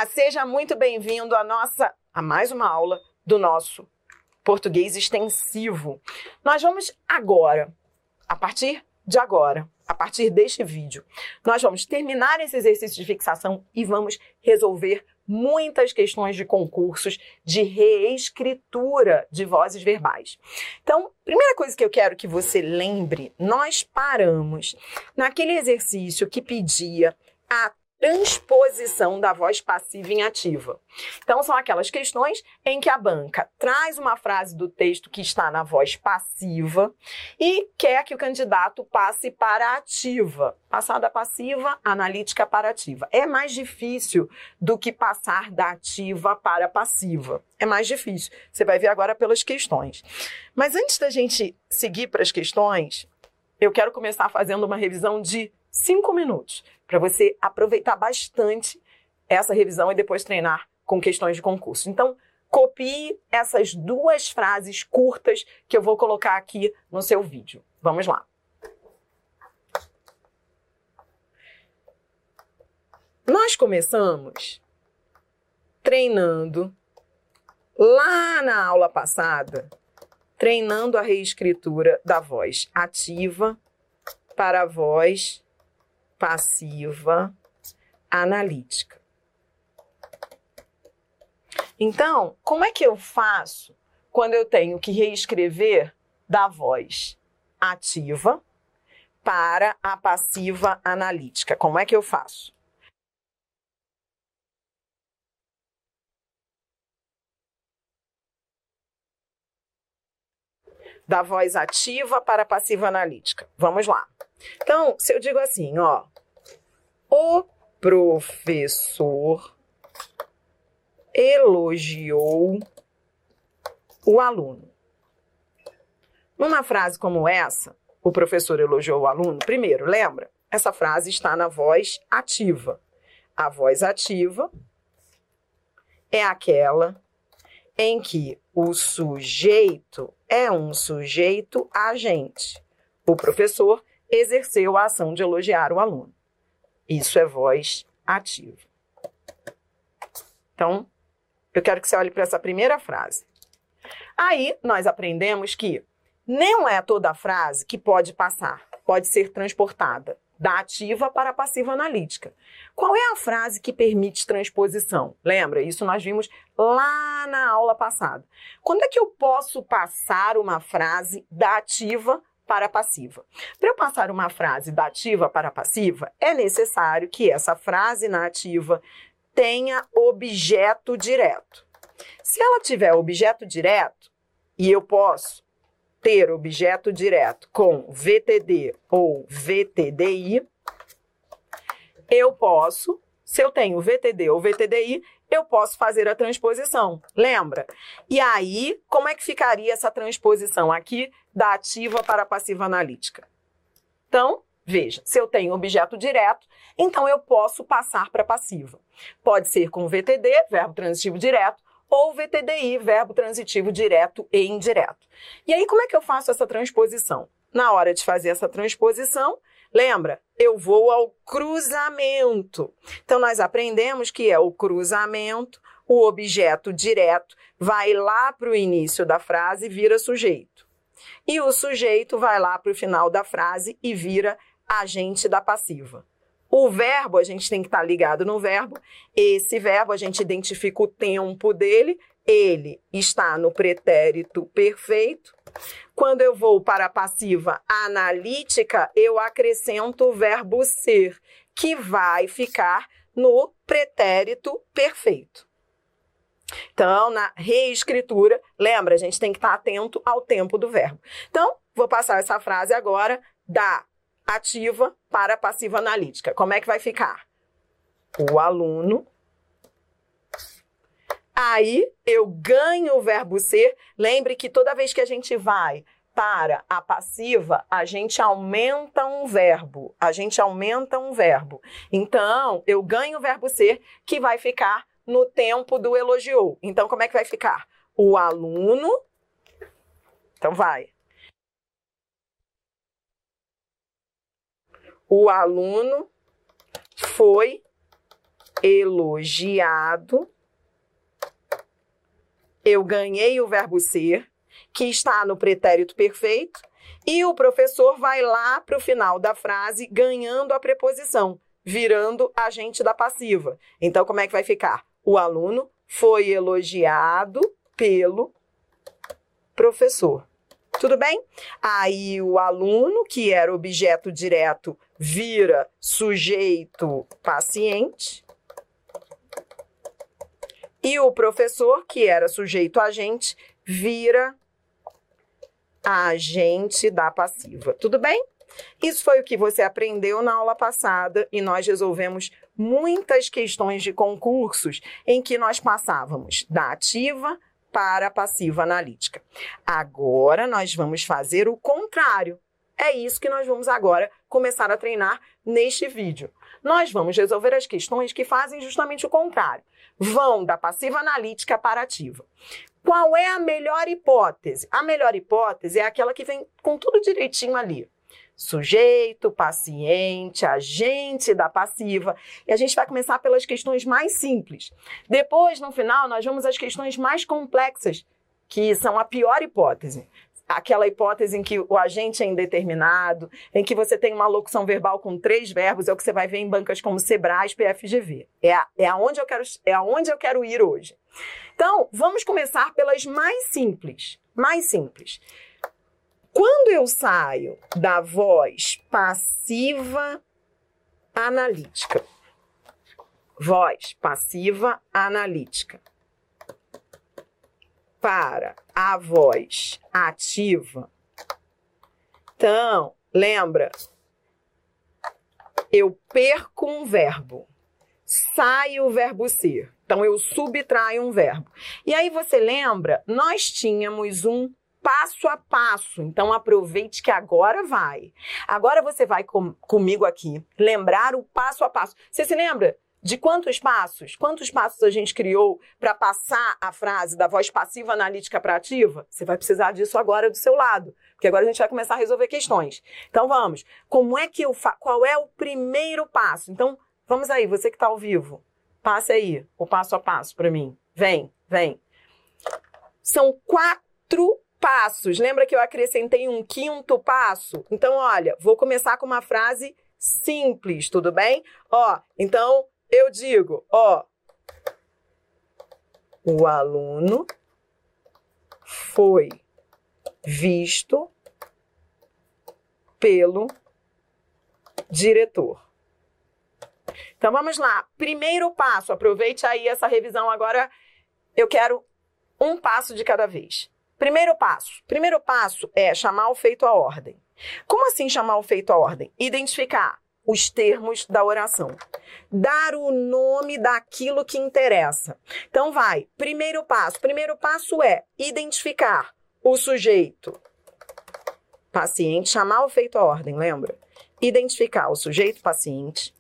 Olá, seja muito bem-vindo a mais uma aula do nosso português extensivo. Nós vamos agora, a partir deste vídeo, nós vamos terminar esse exercício de fixação e vamos resolver muitas questões de concursos de reescritura de vozes verbais. Então, primeira coisa que eu quero que você lembre, nós paramos naquele exercício que pedia a transposição da voz passiva em ativa. Então, são aquelas questões em que a banca traz uma frase do texto que está na voz passiva e quer que o candidato passe para a ativa. Passar da passiva, analítica para ativa. É mais difícil do que passar da ativa para a passiva. É mais difícil. Você vai ver agora pelas questões. Mas antes da gente seguir para as questões, eu quero começar fazendo uma revisão de 5 minutos, para você aproveitar bastante essa revisão e depois treinar com questões de concurso. Então, copie essas 2 frases curtas que eu vou colocar aqui no seu vídeo. Vamos lá. Nós começamos treinando lá na aula passada, treinando a reescritura da voz ativa para a voz passiva analítica. Então, como é que eu faço quando eu tenho que reescrever da voz ativa para a passiva analítica? Como é que eu faço? Da voz ativa para a passiva analítica. Vamos lá. Então, se eu digo assim, ó, o professor elogiou o aluno. Numa frase como essa, o professor elogiou o aluno, primeiro, lembra? Essa frase está na voz ativa. A voz ativa é aquela em que o sujeito é um sujeito agente. O professor exerceu a ação de elogiar o aluno. Isso é voz ativa. Então, eu quero que você olhe para essa primeira frase. Aí, nós aprendemos que não é toda frase que pode passar, pode ser transportada da ativa para a passiva analítica. Qual é a frase que permite transposição? Lembra? Isso nós vimos lá na aula passada. Quando é que eu posso passar uma frase da ativa para a passiva? Para eu passar uma frase da ativa para a passiva, é necessário que essa frase na ativa tenha objeto direto. Se ela tiver objeto direto, e eu posso ter objeto direto com VTD ou VTDI, eu posso, se eu tenho VTD ou VTDI, eu posso fazer a transposição, lembra? E aí, como é que ficaria essa transposição aqui da ativa para a passiva analítica? Então, veja, se eu tenho objeto direto, então eu posso passar para a passiva. Pode ser com VTD, verbo transitivo direto, ou VTDI, verbo transitivo direto e indireto. E aí, como é que eu faço essa transposição? Na hora de fazer essa transposição, lembra? Eu vou ao cruzamento. Então, nós aprendemos que é o cruzamento, o objeto direto vai lá para o início da frase e vira sujeito. E o sujeito vai lá para o final da frase e vira agente da passiva. O verbo, a gente tem que estar ligado no verbo. Esse verbo, a gente identifica o tempo dele. Ele está no pretérito perfeito. Quando eu vou para a passiva analítica, eu acrescento o verbo ser, que vai ficar no pretérito perfeito. Então, na reescritura, lembra, a gente tem que estar atento ao tempo do verbo. Então, vou passar essa frase agora da ativa para a passiva analítica. Como é que vai ficar? O aluno. Aí, eu ganho o verbo ser. Lembre que toda vez que a gente vai para a passiva, a gente aumenta um verbo. Então, eu ganho o verbo ser, que vai ficar no tempo do elogiou. Então, como é que vai ficar? O aluno. Então, vai. O aluno foi elogiado. Eu ganhei o verbo ser, que está no pretérito perfeito, e o professor vai lá para o final da frase ganhando a preposição, virando agente da passiva. Então, como é que vai ficar? O aluno foi elogiado pelo professor. Tudo bem? Aí o aluno, que era objeto direto, vira sujeito paciente. E o professor, que era sujeito agente, vira agente da passiva. Tudo bem? Isso foi o que você aprendeu na aula passada e nós resolvemos muitas questões de concursos em que nós passávamos da ativa para a passiva analítica. Agora nós vamos fazer o contrário. É isso que nós vamos agora começar a treinar neste vídeo. Nós vamos resolver as questões que fazem justamente o contrário. Vão da passiva analítica para a ativa. Qual é a melhor hipótese? A melhor hipótese é aquela que vem com tudo direitinho ali. Sujeito, paciente, agente da passiva. E a gente vai começar pelas questões mais simples. Depois, no final, nós vamos às questões mais complexas, que são a pior hipótese. Aquela hipótese em que o agente é indeterminado, em que você tem uma locução verbal com 3 verbos, é o que você vai ver em bancas como Sebrae, PFGV. É aonde eu quero ir hoje. Então, vamos começar pelas mais simples. Mais simples. Quando eu saio da voz passiva analítica, para a voz ativa, então, lembra, eu perco um verbo, sai o verbo ser, então eu subtraio um verbo. E aí você lembra, nós tínhamos um passo a passo, então aproveite que agora vai. Agora você vai comigo aqui lembrar o passo a passo. Você se lembra de quantos passos? Quantos passos a gente criou para passar a frase da voz passiva analítica para ativa? Você vai precisar disso agora do seu lado, porque agora a gente vai começar a resolver questões. Então vamos. Como é que eu faço? Qual é o primeiro passo? Então vamos aí, você que está ao vivo, passe aí o passo a passo para mim. Vem. São 4 passos. Lembra que eu acrescentei um 5º passo? Então, olha, vou começar com uma frase simples, tudo bem? Então eu digo, o aluno foi visto pelo diretor. Então, vamos lá. Primeiro passo, aproveite aí essa revisão agora. Eu quero um passo de cada vez. Primeiro passo é chamar o feito à ordem. Como assim chamar o feito à ordem? Identificar os termos da oração. Dar o nome daquilo que interessa. Então vai, primeiro passo é identificar o sujeito paciente, chamar o feito à ordem, lembra? Identificar o sujeito paciente.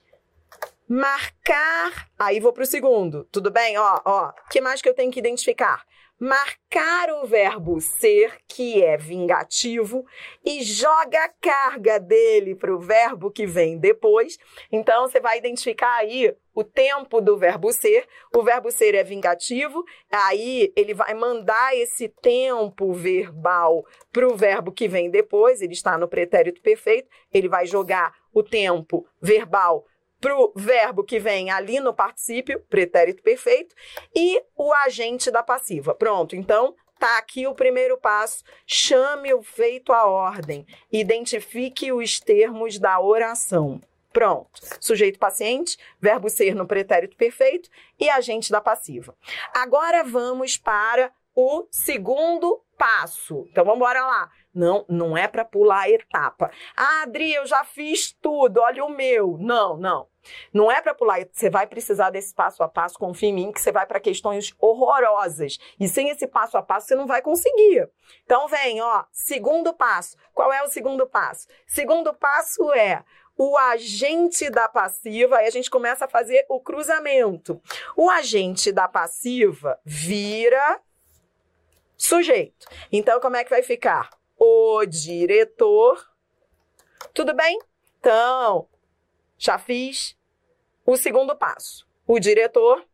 Marcar, aí vou para o segundo, tudo bem? O que mais que eu tenho que identificar? Marcar o verbo ser, que é vingativo, e joga a carga dele para o verbo que vem depois. Então, você vai identificar aí o tempo do verbo ser. O verbo ser é vingativo, aí ele vai mandar esse tempo verbal para o verbo que vem depois. Ele está no pretérito perfeito, ele vai jogar o tempo verbal para o verbo que vem ali no particípio, pretérito perfeito, e o agente da passiva. Pronto, então tá aqui o primeiro passo. Chame o feito à ordem. Identifique os termos da oração. Pronto. Sujeito paciente, verbo ser no pretérito perfeito e agente da passiva. Agora vamos para o segundo passo. Então vamos embora lá. Não é para pular a etapa. Adri, eu já fiz tudo, olha o meu. Não. Não é para pular, você vai precisar desse passo a passo, confia em mim, que você vai para questões horrorosas. E sem esse passo a passo, você não vai conseguir. Então vem, segundo passo. Qual é o segundo passo? Segundo passo é o agente da passiva, aí a gente começa a fazer o cruzamento. O agente da passiva vira sujeito. Então, como é que vai ficar? O diretor. Tudo bem? Então, já fiz o segundo passo. o diretor.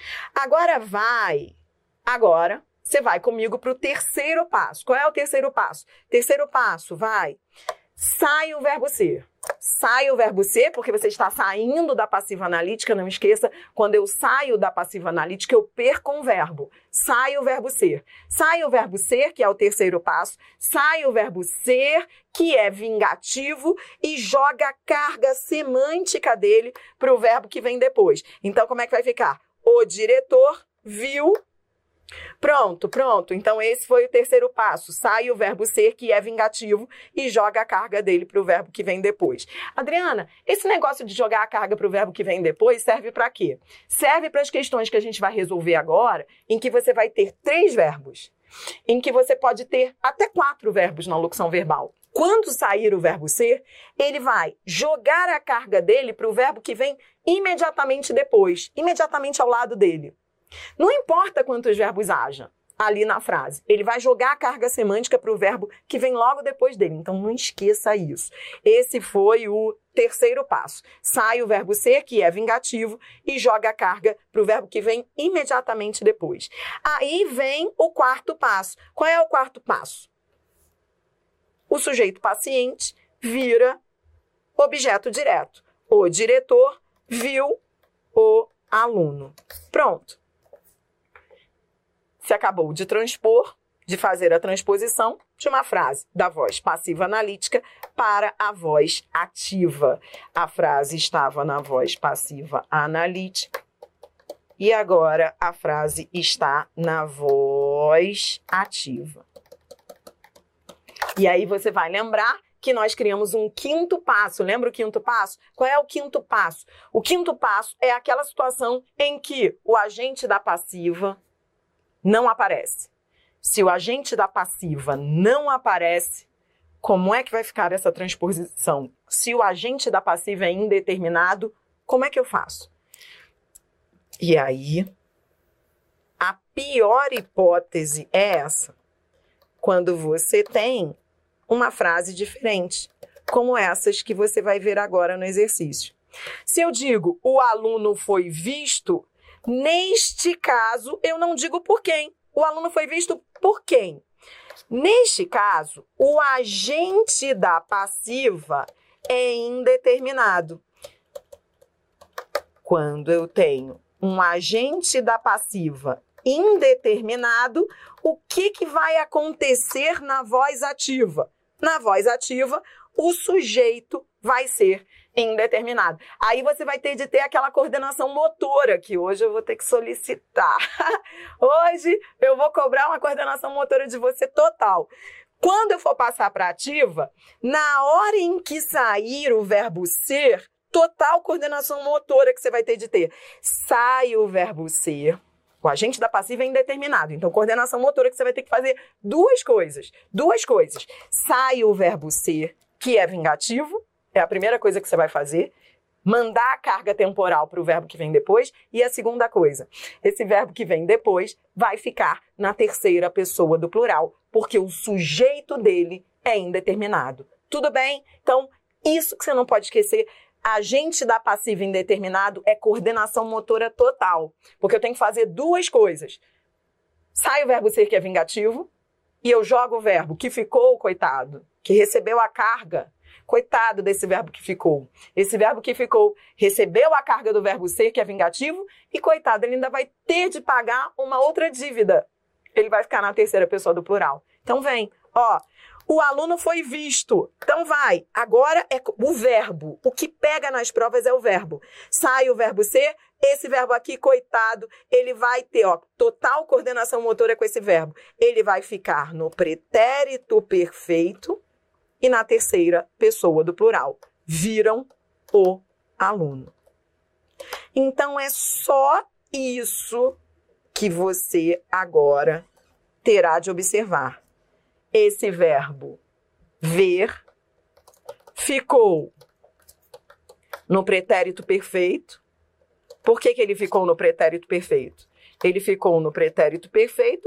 Agora você vai comigo para o terceiro passo. Qual é o terceiro passo? Terceiro passo, sai o verbo ser. Sai o verbo ser, porque você está saindo da passiva analítica, não esqueça, quando eu saio da passiva analítica, eu perco um verbo. Sai o verbo ser. Sai o verbo ser, que é o terceiro passo. Sai o verbo ser, que é vingativo, e joga a carga semântica dele para o verbo que vem depois. Então, como é que vai ficar? O diretor viu. Pronto. Então, esse foi o terceiro passo. Sai o verbo ser, que é vingativo, e joga a carga dele para o verbo que vem depois. Adriana, esse negócio de jogar a carga para o verbo que vem depois serve para quê? Serve para as questões que a gente vai resolver agora, em que você vai ter 3 verbos, em que você pode ter até 4 verbos na locução verbal. Quando sair o verbo ser, ele vai jogar a carga dele para o verbo que vem imediatamente depois, imediatamente ao lado dele. Não importa quantos verbos haja ali na frase, ele vai jogar a carga semântica para o verbo que vem logo depois dele. Então, não esqueça isso. Esse foi o terceiro passo. Sai o verbo ser, que é vingativo, e joga a carga para o verbo que vem imediatamente depois. Aí vem o quarto passo. Qual é o quarto passo? O sujeito paciente vira objeto direto. O diretor viu o aluno. Pronto. Você acabou de transpor, de fazer a transposição de uma frase da voz passiva analítica para a voz ativa. A frase estava na voz passiva analítica e agora a frase está na voz ativa. E aí você vai lembrar que nós criamos um quinto passo. Lembra o quinto passo? Qual é o quinto passo? O quinto passo é aquela situação em que o agente da passiva não aparece. Se o agente da passiva não aparece, como é que vai ficar essa transposição? Se o agente da passiva é indeterminado, como é que eu faço? E aí, a pior hipótese é essa. Quando você tem uma frase diferente, como essas que você vai ver agora no exercício. Se eu digo, o aluno foi visto, neste caso, eu não digo por quem. O aluno foi visto por quem? Neste caso, o agente da passiva é indeterminado. Quando eu tenho um agente da passiva indeterminado, o que vai acontecer na voz ativa? Na voz ativa, o sujeito vai ser indeterminado. Aí você vai ter de ter aquela coordenação motora, que hoje eu vou ter que solicitar. Hoje eu vou cobrar uma coordenação motora de você total. Quando eu for passar para ativa, na hora em que sair o verbo ser, total coordenação motora que você vai ter de ter. Sai o verbo ser, o agente da passiva é indeterminado. Então, coordenação motora que você vai ter que fazer duas coisas. Sai o verbo ser, que é vingativo, é a primeira coisa que você vai fazer. Mandar a carga temporal para o verbo que vem depois. E a segunda coisa, esse verbo que vem depois vai ficar na terceira pessoa do plural, porque o sujeito dele é indeterminado. Tudo bem? Então, isso que você não pode esquecer. Agente da passiva indeterminado é coordenação motora total, porque eu tenho que fazer duas coisas. Sai o verbo ser, que é vingativo, e eu jogo o verbo que ficou, coitado, que recebeu a carga. Coitado desse verbo que ficou. Esse verbo que ficou recebeu a carga do verbo ser, que é vingativo, e coitado, ele ainda vai ter de pagar uma outra dívida. Ele vai ficar na terceira pessoa do plural. Então vem, o aluno foi visto. Então vai, agora é o verbo. O que pega nas provas é o verbo. Sai o verbo ser, esse verbo aqui, coitado, ele vai ter, total coordenação motora com esse verbo. Ele vai ficar no pretérito perfeito e na terceira pessoa do plural. Viram o aluno. Então, é só isso que você agora terá de observar. Esse verbo ver ficou no pretérito perfeito. Por que ele ficou no pretérito perfeito? Ele ficou no pretérito perfeito.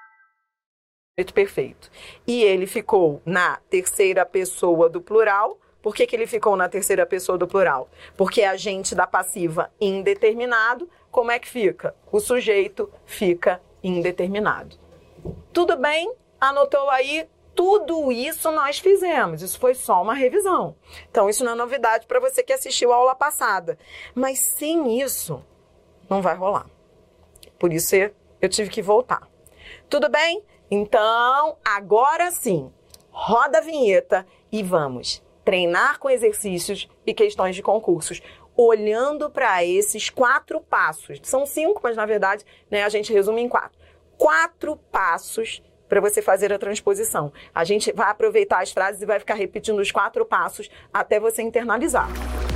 Perfeito. E ele ficou na terceira pessoa do plural, Por que ele ficou na terceira pessoa do plural? Porque agente da passiva indeterminado, como é que fica? O sujeito fica indeterminado. Tudo bem? Anotou aí? Tudo isso nós fizemos. Isso foi só uma revisão. Então, isso não é novidade para você que assistiu a aula passada. Mas sem isso, não vai rolar. Por isso, eu tive que voltar. Tudo bem? Então, agora sim, roda a vinheta e vamos treinar com exercícios e questões de concursos, olhando para esses 4 passos. São 5, mas na verdade, né, a gente resume em 4. 4 passos para você fazer a transposição. A gente vai aproveitar as frases e vai ficar repetindo os 4 passos até você internalizar.